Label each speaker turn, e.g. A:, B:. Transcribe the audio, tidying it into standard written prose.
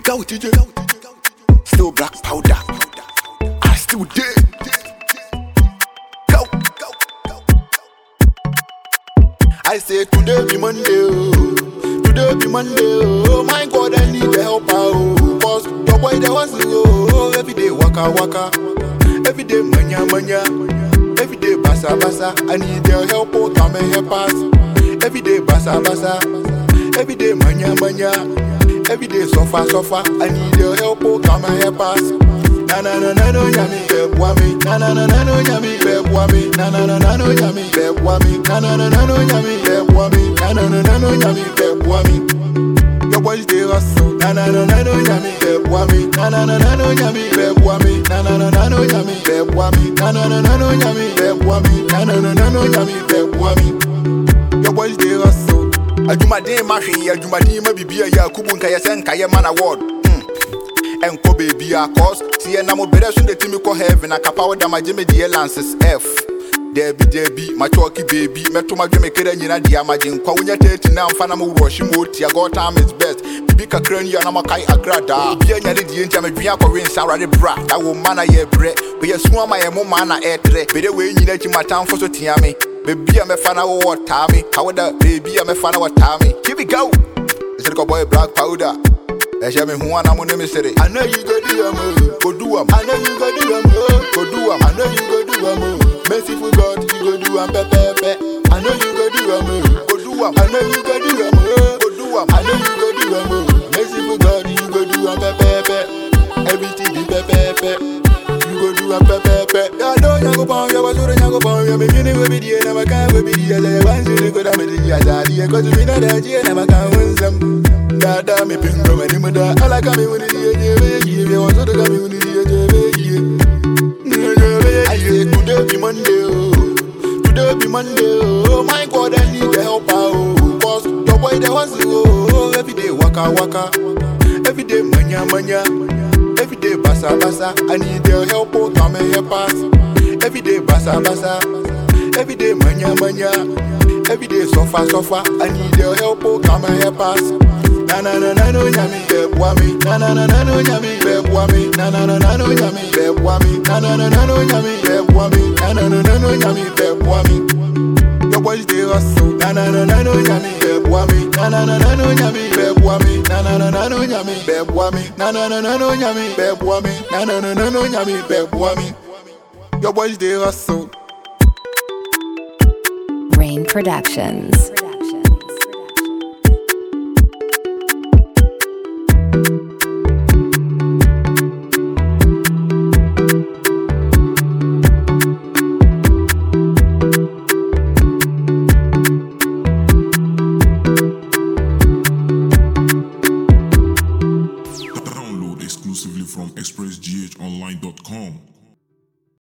A: Go TJ. Still black powder. I still did. Go. I say today be Monday, oh. Today be Monday, oh. My God, I need the help, oh. Cause your boy there was oh. Every day waka. Every day manya. Every day basa. I need your help, oh. Come and help us. Every day basa. Every day manya. Every day suffer. I need your help, oh. Come and help us. Na yami bebwami. Na yami bebwami. Na yami bebwami. Na yami bebwami. Na yami bebwami. Your boys they hustle. Na yami bebwami. Na yami bebwami. Na yami bebwami. Na yami bebwami. Na yami bebwami. Your boys they hustle. Ajumade mahi, ajumade mabibi ya kubunka ya senka ya man award. Enko baby a cause see na mo better soon the team ko heaven na kapa with my Jimmy the Lances F Debbie my talky baby meto my dream kere nyina dia magin kwa unya 30 na mfa na mo rush mo tia God time is best bibi kakra ni na makai agrada bia nya de die ntia medwia ko wen sawrade bra that wo man ye bre we ye suma my mo man na etre be de we nyina chi matam for so tia me baby me fa na wo tami how da baby me fa na wo tami here we go it's the boy black powder. I know you go do am, go do am. I know you go do am, go do am. I know you go do am, merciful God, you go do am, pepe. I know you go do am, go do am. I know you go do am, go do am. I know you go do am, merciful God, you go do am, pepe. Everything be pepe. You go do am, pepe. I know you go pound, you was already go pound. You begin with the end, I'm a kind of the other. Once you go down with the other, you go to be that idea, I'm a kind of wisdom. Dada me pingo me ni muda ala kami wuni di ejebe ye wazo de kami wuni di ejebe ye. I say today be Monday, oh. Today be Monday, oh. My God, I need the help, oh. Cause your boy there was oh. Every day waka. Every day manya. Every day basa. I need your help, oh. Come and help us. Every day basa. Every day manya. Every day suffer. I need your help, oh. Come and help us. Na yami bebwami. Na yami bebwami. Na yami bebwami. Na yami bebwami. Na yami bebwami. Your boys they hustle. Na yami bebwami. Na yami bebwami. Na yami bebwami. Na yami bebwami. Na yami bebwami. Your boys they hustle.
B: Rain Productions.